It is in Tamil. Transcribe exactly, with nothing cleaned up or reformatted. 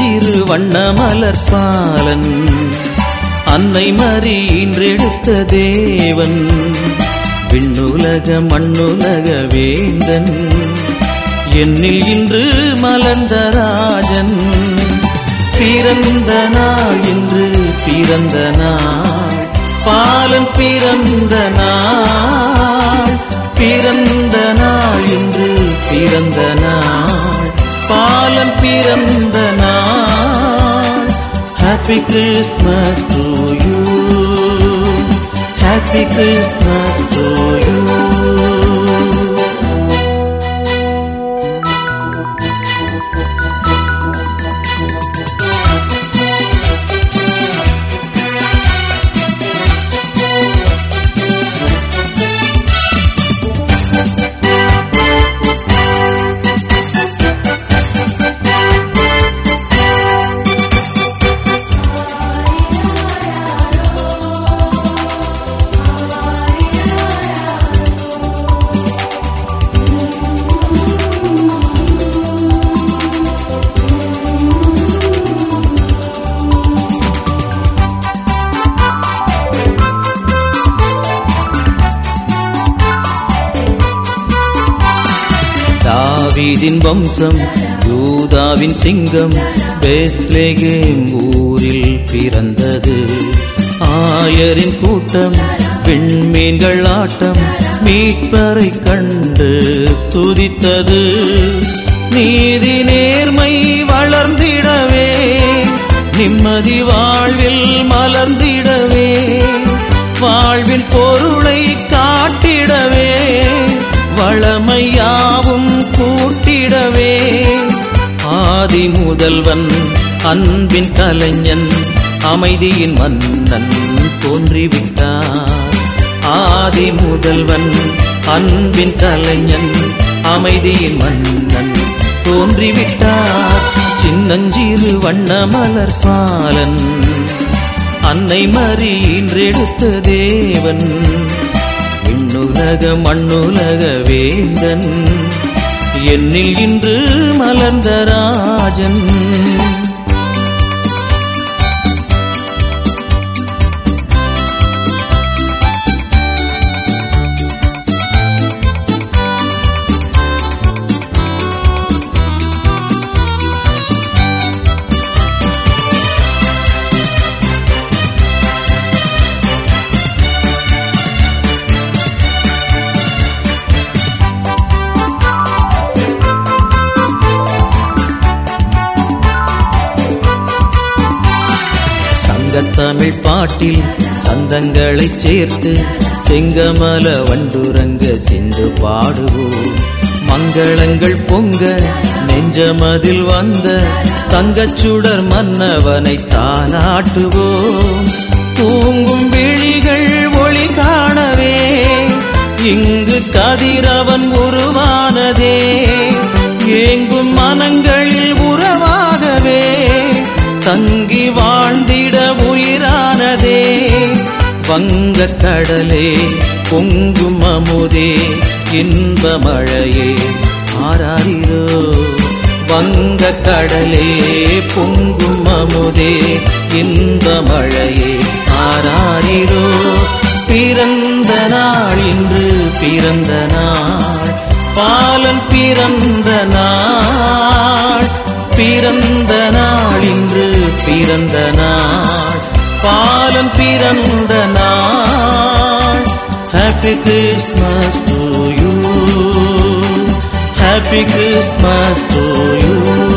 சின்னஞ்சிறு வண்ண மலர்பாலன் அன்னை மரி ஈன்றெடுத்த தேவன் விண்ணுலக மண்ணுலக வேந்தன் என்னில் இன்று மலர்ந்த ராஜன் பிறந்த நாள் இன்று பிறந்த நாள் பாலன் பிறந்த நாள் பிறந்த நாள் இன்று பிறந்த நாள் பாலன் பிறந்த நாள். Happy Christmas to you, Happy Christmas to you. தாவீதின் வம்சம் யூதாவின் சிங்கம் பெத்லெகேம் ஊரில் பிறந்தது. ஆயரின் கூட்டம் விண்மீன்கள் ஆட்டம் மீட்பரை கண்டு துதித்தது. நீதி நேர்மை வளர்ந்திடவே நிம்மதி வாழ்வில் மலர்ந்திடவே வாழ்வின் பொருளை காட்டிடவே வளமையாவும் கூட்டிடவே ஆதி முதல்வன் அன்பின் கலைஞன் அமைதியின் மன்னன் தோன்றிவிட்டார். ஆதி முதல்வன் அன்பின் கலைஞன் அமைதியின் மன்னன் தோன்றிவிட்டார். சின்னஞ்சிறு வண்ண மலர்பாலன் அன்னை மரி ஈன்றெடுத்த தேவன் விண்ணுலக மண்ணுலக வேந்தன் என்னில் இன்று மலர்ந்த ராஜன். தமிழ் பாட்டில் சந்தங்களை சேர்த்து செங்கமல வண்டுரங்க சிந்து பாடுவோம். மங்களங்கள் பொங்க நெஞ்சமதில் வந்த தங்கச்சுடர் மன்னவனை தாலாட்டுவோம். தூங்கும் விழிகள் ஒளி காணவே இங்கு கதிரவன் உருவானதே. ஏங்கும் மனங்களில் உறவாகவே தங்கி வாழ்ந்திட உயிரானதே. வங்க கடலே பொங்கும் அமுதே இன்ப மழையே ஆராரிரோ. வங்க கடலே பொங்கும் அமுதே இன்ப மழையே ஆராரிரோ. பிறந்த நாள் இன்று பிறந்த நாள் பாலன் பிறந்த நாள். பிறந்த நாள் இன்று பிறந்த நாள் பாலன் பிறந்த நாள். Happy Christmas to you, Happy Christmas to you.